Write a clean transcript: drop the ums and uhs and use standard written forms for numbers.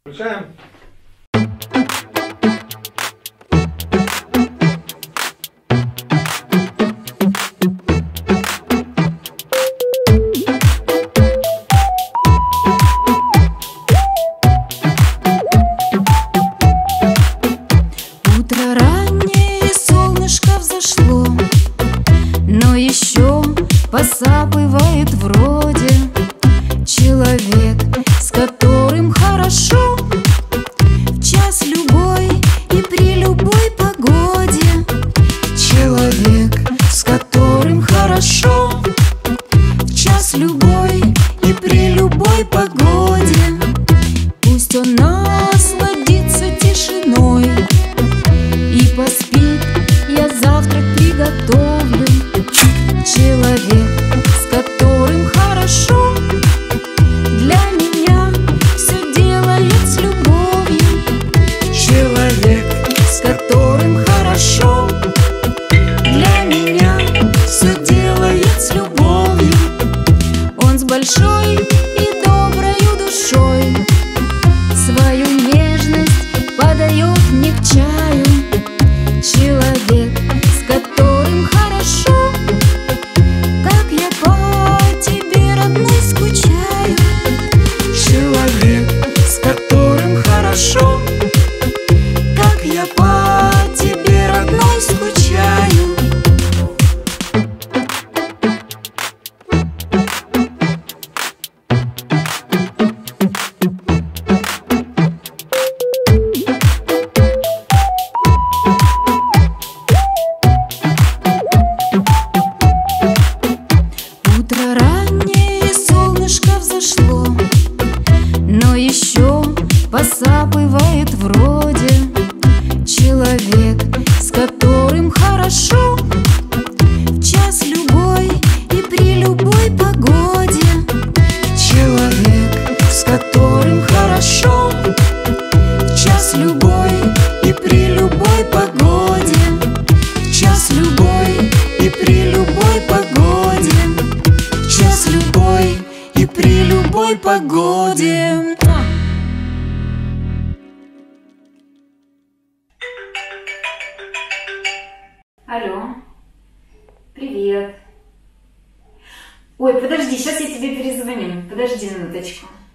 Включаем. Утро раннее, солнышко взошло, но еще посапывает вроде человек, с которым хорошо в час любой и при любой погоде. Человек, с которым хорошо в час любой и при любой погоде. Пусть он насладится тишиной и поспит, я завтрак приготовлю. Человек, с которым хорошо, для меня все делает с любовью. Человек, с которым хорошо, для меня все делает с любовью. Он с большой и доброю душой свою нежность подает мне к чаю. Человек, с которым хорошо, как я по тебе, родной, скучаю. Человек, с которым хорошо, как я по тебе, родной, скучаю. Утро раннее, солнышко взошло, но еще посапывает вроде человек, с которым хорошо в час любой и при любой погоде. Человек, с которым хорошо в час любой и при любой погоде. В час любой и при любой погоде. В час любой и при любой погоде. Алло, привет. Ой, подожди, сейчас я тебе перезвоню. Подожди минуточку.